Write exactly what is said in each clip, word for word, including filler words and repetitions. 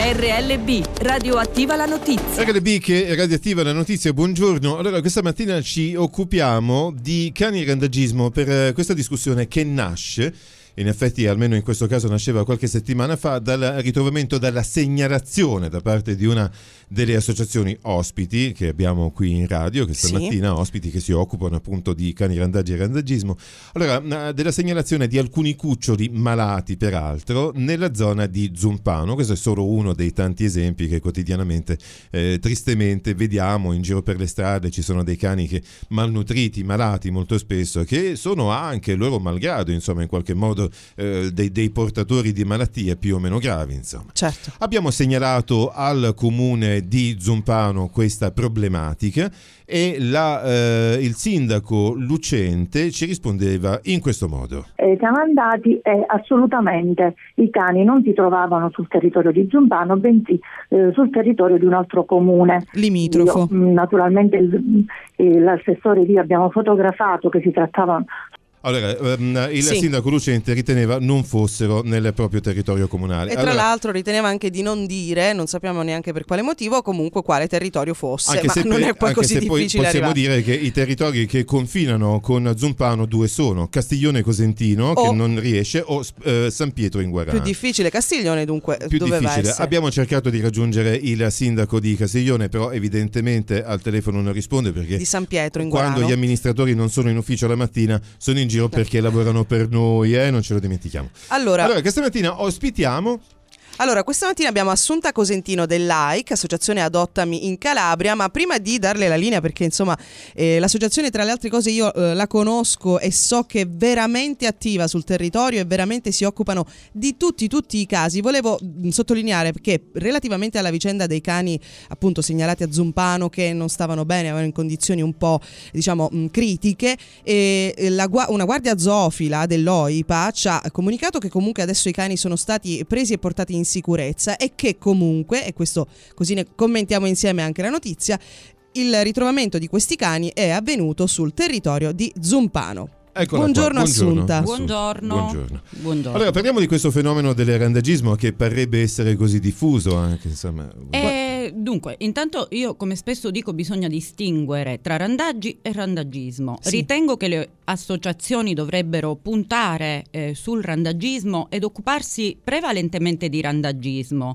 R L B, radioattiva la notizia. R L B che radioattiva la notizia, buongiorno. Allora, questa mattina ci occupiamo di cani randagismo per questa discussione che nasce, in effetti almeno in questo caso nasceva qualche settimana fa, dal ritrovamento, dalla segnalazione da parte di una delle associazioni ospiti che abbiamo qui in radio questa Sì. mattina, ospiti che si occupano appunto di cani randagi e randagismo. Allora, della segnalazione di alcuni cuccioli malati peraltro nella zona di Zumpano. Questo è solo uno dei tanti esempi che quotidianamente eh, tristemente vediamo in giro per le strade. Ci sono dei cani che malnutriti, malati molto spesso, che sono anche loro malgrado insomma in qualche modo eh, dei, dei portatori di malattie più o meno gravi insomma. Certo. Abbiamo segnalato al comune di Zumpano questa problematica e la, eh, il sindaco Lucente ci rispondeva in questo modo. Eh, siamo andati e assolutamente i cani non si trovavano sul territorio di Zumpano, bensì eh, sul territorio di un altro comune Limitrofo. Io, naturalmente il, eh, l'assessore lì abbiamo fotografato che si trattava. Allora, um, il Sì. sindaco Lucente riteneva non fossero nel proprio territorio comunale. E tra Allora, l'altro riteneva anche di non dire, non sappiamo neanche per quale motivo, comunque quale territorio fosse, anche ma se, non pe- è poi anche così se poi difficile possiamo arrivare. dire che i territori che confinano con Zumpano due sono Castiglione Cosentino, O- che non riesce, o eh, San Pietro in Guarana. Più difficile Castiglione, dunque Più doveva difficile. essere. Abbiamo cercato di raggiungere il sindaco di Castiglione, però evidentemente al telefono non risponde perché Di San Pietro in quando Guarano. gli amministratori non sono in ufficio la mattina sono in giro perché lavorano per noi, eh? Non ce lo dimentichiamo. Allora, Allora, questa mattina ospitiamo Allora, questa mattina abbiamo Assunta Cosentino dell'A I C, Associazione Adottami in Calabria, ma prima di darle la linea, perché insomma eh, l'associazione tra le altre cose io eh, la conosco e so che è veramente attiva sul territorio e veramente si occupano di tutti, tutti i casi, volevo mh, sottolineare che relativamente alla vicenda dei cani appunto segnalati a Zumpano che non stavano bene, avevano in condizioni un po' diciamo mh, critiche, e la, una guardia zoofila dell'O I P A ci ha comunicato che comunque adesso i cani sono stati presi e portati in sicurezza e che comunque, e questo così ne commentiamo insieme anche la notizia, il ritrovamento di questi cani è avvenuto sul territorio di Zumpano. Eccola Buongiorno, qua. Assunta. Buongiorno. Buongiorno. Buongiorno. Allora, parliamo di questo fenomeno del randagismo che parrebbe essere così diffuso anche, insomma. Eh, dunque, intanto io come spesso dico bisogna distinguere tra randaggi e randagismo. Sì. Ritengo che le associazioni dovrebbero puntare eh, sul randagismo ed occuparsi prevalentemente di randagismo,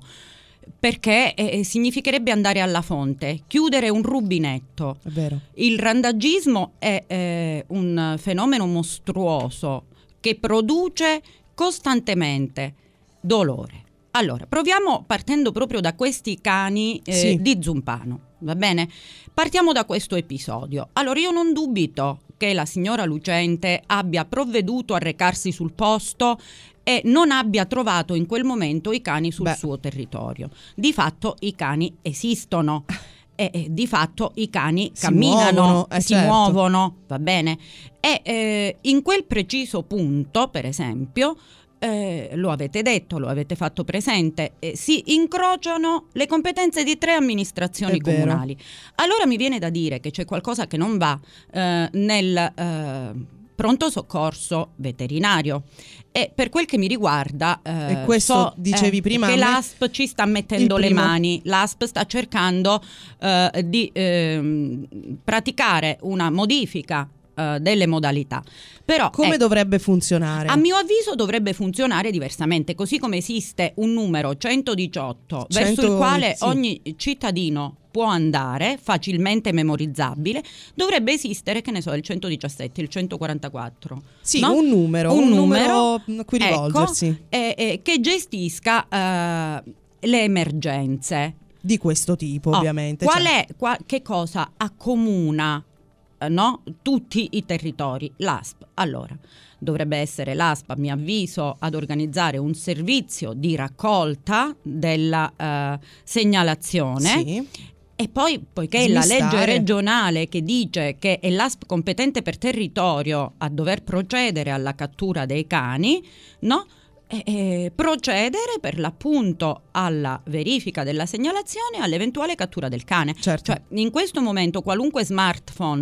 perché eh, significherebbe andare alla fonte, chiudere un rubinetto. È vero. Il randagismo è eh, un fenomeno mostruoso che produce costantemente dolore. Allora, proviamo partendo proprio da questi cani eh, Sì. di Zumpano, va bene? Partiamo da questo episodio. Allora, io non dubito che la signora Lucente abbia provveduto a recarsi sul posto e non abbia trovato in quel momento i cani sul Beh. suo territorio. Di fatto i cani esistono. E, e di fatto i cani Si camminano, muovono, eh, si certo. muovono, va bene? E eh, in quel preciso punto, per esempio, eh, lo avete detto, lo avete fatto presente, eh, si incrociano le competenze di tre amministrazioni È vero. comunali. Allora mi viene da dire che c'è qualcosa che non va eh, nel eh, pronto soccorso veterinario. E per quel che mi riguarda, eh, E questo so, dicevi eh, prima che a me- l'A S P ci sta mettendo il le primo. mani. L'A S P sta cercando eh, di ehm, praticare una modifica eh, delle modalità. Però Come ecco, dovrebbe funzionare? a mio avviso dovrebbe funzionare diversamente, così come esiste un numero centodiciotto verso cento il quale sì. ogni cittadino può andare, facilmente memorizzabile, dovrebbe esistere, che ne so, il centodiciassette, il centoquarantaquattro. Sì, no? un numero, un numero a cui ecco, rivolgersi. eh, eh, che gestisca eh, le emergenze. Di questo tipo, Oh, ovviamente. Qual cioè. è, qua- che cosa accomuna eh, no? tutti i territori? L'A S P. Allora, dovrebbe essere l'A S P, a mio avviso, ad organizzare un servizio di raccolta della eh, segnalazione. Sì. E poi, poiché la Smistare. legge regionale che dice che è l'A S P competente per territorio a dover procedere alla cattura dei cani, no? E, e procedere per l'appunto alla verifica della segnalazione e all'eventuale cattura del cane. Certo. Cioè, in questo momento qualunque smartphone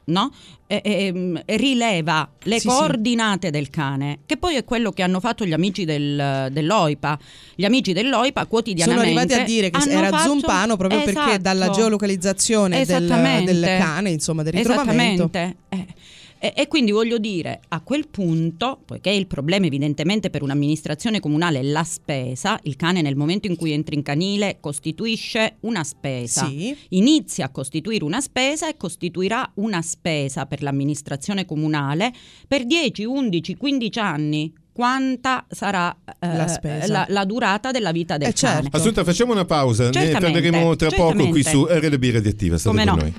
no? E, e, rileva le sì, coordinate sì. del cane, che poi è quello che hanno fatto gli amici del, dell'OIPA. Gli amici dell'OIPA quotidianamente sono arrivati a dire che era fatto... Zumpano proprio esatto. perché dalla geolocalizzazione del, del cane, insomma, del ritrovamento. Esattamente. Eh. E, e quindi voglio dire, a quel punto, poiché il problema evidentemente per un'amministrazione comunale è la spesa, il cane nel momento in cui entra in canile costituisce una spesa, sì. inizia a costituire una spesa e costituirà una spesa per l'amministrazione comunale per dieci, undici, quindici anni. Quanta sarà eh, la, spesa. La, la durata della vita del eh cane. certo. Assunta, facciamo una pausa, ne parleremo tra poco qui su R L B Radioattiva. State Come con no. noi.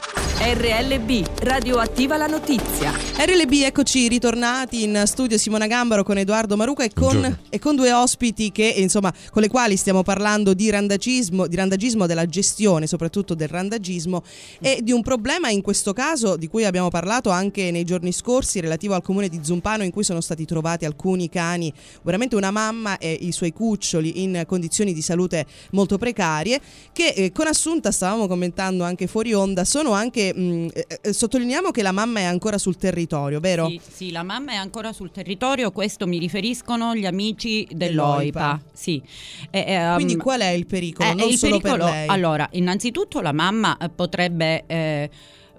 R L B Radioattiva la notizia. R L B, eccoci ritornati in studio, Simona Gambaro con Edoardo Maruca e con, e con due ospiti che insomma con le quali stiamo parlando di randagismo, di randagismo, della gestione soprattutto del randagismo e di un problema in questo caso di cui abbiamo parlato anche nei giorni scorsi relativo al comune di Zumpano, in cui sono stati trovati alcuni cani, veramente una mamma e i suoi cuccioli in condizioni di salute molto precarie, che eh, con Assunta stavamo commentando anche fuori onda, sono anche Mh, eh, sottolineiamo che la mamma è ancora sul territorio, vero? Sì, sì, la mamma è ancora sul territorio, questo mi riferiscono gli amici dell'OIPA. dell'OIPA. Sì. Eh, eh, Quindi qual è il pericolo? Eh, non il solo pericolo, per lei. Allora, innanzitutto la mamma potrebbe eh,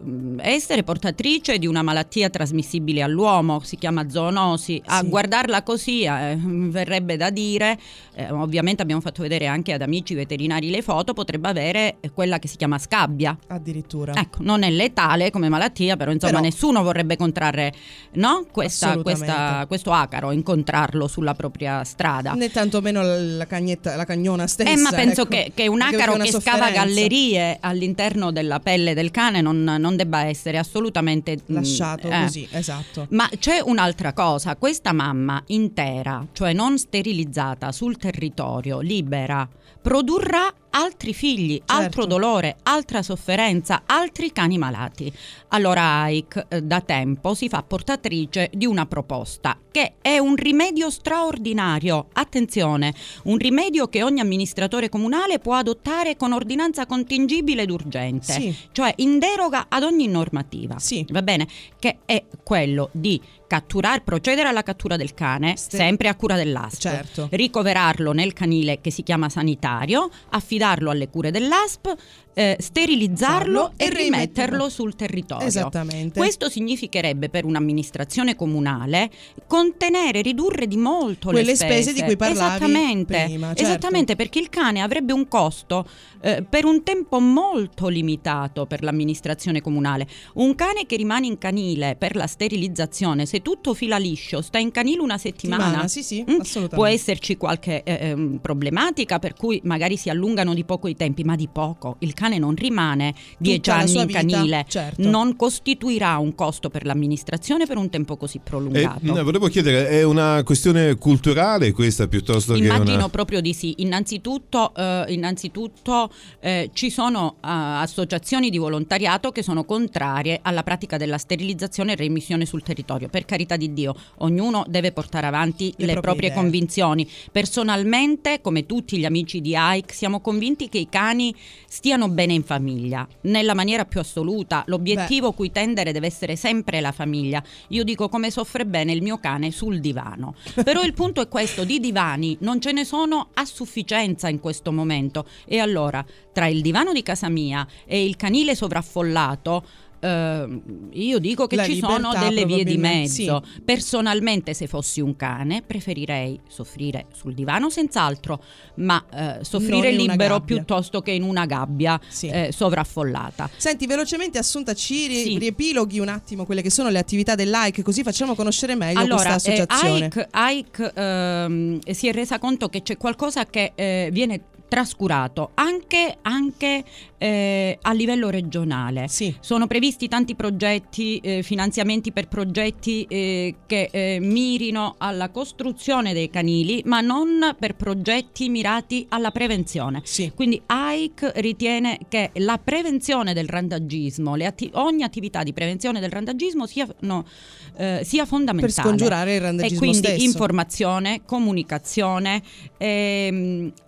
essere portatrice di una malattia trasmissibile all'uomo, si chiama zoonosi. A sì. guardarla così eh, verrebbe da dire, eh, ovviamente abbiamo fatto vedere anche ad amici veterinari le foto, potrebbe avere quella che si chiama scabbia. Addirittura. Ecco, non è letale come malattia, però insomma però, nessuno vorrebbe contrarre, no? Questa, questa, questo acaro, incontrarlo sulla propria strada. Né tantomeno la cagnetta, la cagnona stessa. Eh, ma penso ecco, che, che un acaro che, che scava gallerie all'interno della pelle del cane non, non debba essere assolutamente lasciato eh. così, esatto. Ma c'è un'altra cosa, questa mamma intera, cioè non sterilizzata, sul territorio, libera, produrrà altri figli, certo. altro dolore, altra sofferenza, altri cani malati. Allora A I C eh, da tempo si fa portatrice di una proposta che è un rimedio straordinario, attenzione, un rimedio che ogni amministratore comunale può adottare con ordinanza contingibile ed urgente, sì. cioè in deroga ad ogni normativa, sì. va bene? Che è quello di catturare, procedere alla cattura del cane, Ste- sempre a cura dell'A S P, certo. ricoverarlo nel canile che si chiama sanitario, affidarlo alle cure dell'A S P, eh, sterilizzarlo e, e rimetterlo sul territorio. Esattamente. Questo significherebbe per un'amministrazione comunale contenere, ridurre di molto quelle le spese. spese di cui parlavi esattamente, prima, certo. esattamente, perché il cane avrebbe un costo eh, per un tempo molto limitato per l'amministrazione comunale. Un cane che rimane in canile per la sterilizzazione, se tutto fila liscio, sta in canile una settimana, settimana sì, sì, mh, assolutamente. può esserci qualche eh, problematica per cui magari si allungano di poco i tempi, ma di poco. Il cane non rimane dieci anni in vita, canile, certo. non costituirà un costo per l'amministrazione per un tempo così prolungato. Eh, volevo chiedere, è una questione culturale questa piuttosto Immagino che una... proprio di sì. Innanzitutto, eh, innanzitutto eh, ci sono uh, associazioni di volontariato che sono contrarie alla pratica della sterilizzazione e reimmissione sul territorio. Per carità di Dio, ognuno deve portare avanti le, le proprie, proprie convinzioni. Personalmente, come tutti gli amici di A I C, siamo convinti che i cani stiano bene in famiglia, nella maniera più assoluta. L'obiettivo Beh. cui tendere deve essere sempre la famiglia. Io dico come soffre bene il mio cane sul divano. Però il punto è questo, di divani non ce ne sono a sufficienza in questo momento. E allora, tra il divano di casa mia e il canile sovraffollato, Uh, io dico che la ci sono delle vie di mezzo. Sì. Personalmente, se fossi un cane, preferirei soffrire sul divano senz'altro, ma uh, soffrire libero piuttosto che in una gabbia sì. eh, sovraffollata. Senti, velocemente Assunta, ci ri- sì. riepiloghi un attimo quelle che sono le attività dell'A I C, così facciamo conoscere meglio allora, questa associazione. Eh, A I C, A I C ehm, si è resa conto che c'è qualcosa che eh, viene trascurato anche, anche eh, a livello regionale. Sì. Sono previsti tanti progetti, eh, finanziamenti per progetti eh, che eh, mirino alla costruzione dei canili, ma non per progetti mirati alla prevenzione. Sì. Quindi A I C ritiene che la prevenzione del randagismo, le atti- ogni attività di prevenzione del randagismo sia, no, eh, sia fondamentale. Per scongiurare il randagismo e quindi stesso. informazione, comunicazione, ehm,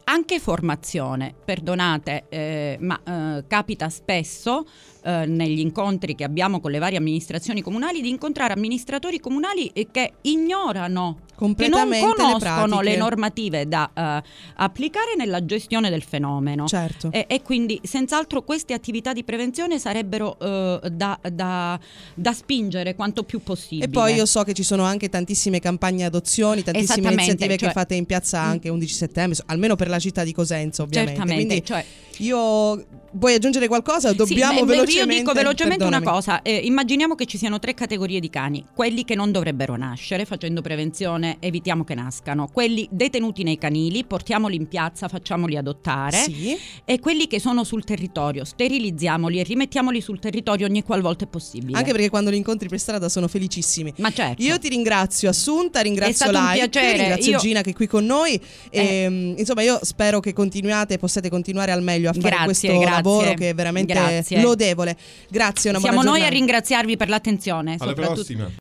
anche formazione, perdonate, eh, ma eh, capita spesso eh, negli incontri che abbiamo con le varie amministrazioni comunali di incontrare amministratori comunali che ignorano, completamente, che non conoscono le, le normative da uh, applicare nella gestione del fenomeno. Certo. E, e quindi senz'altro queste attività di prevenzione sarebbero uh, da, da, da spingere quanto più possibile. E poi io so che ci sono anche tantissime campagne adozioni, tantissime iniziative cioè, che fate in piazza anche undici settembre, almeno per la città di Cosenza ovviamente. Certamente, Quindi cioè, io vuoi aggiungere qualcosa? Dobbiamo sì, beh, velocemente. Io dico velocemente perdonami. una cosa. Eh, immaginiamo che ci siano tre categorie di cani: quelli che non dovrebbero nascere, facendo prevenzione evitiamo che nascano; quelli detenuti nei canili, portiamoli in piazza, facciamoli adottare; Sì. e quelli che sono sul territorio, sterilizziamoli e rimettiamoli sul territorio ogni qualvolta è possibile. Anche perché quando li incontri per strada sono felicissimi. Ma certo. Io ti ringrazio Assunta, ringrazio È stato un Like, piacere. ringrazio Io- Gina che è qui con noi Eh. e, insomma io spero che continuate, possiate continuare al meglio a fare Grazie, questo grazie. lavoro che è veramente Grazie. lodevole. Grazie, una Siamo buona noi a giornata. ringraziarvi per l'attenzione. Alla soprattutto- prossima.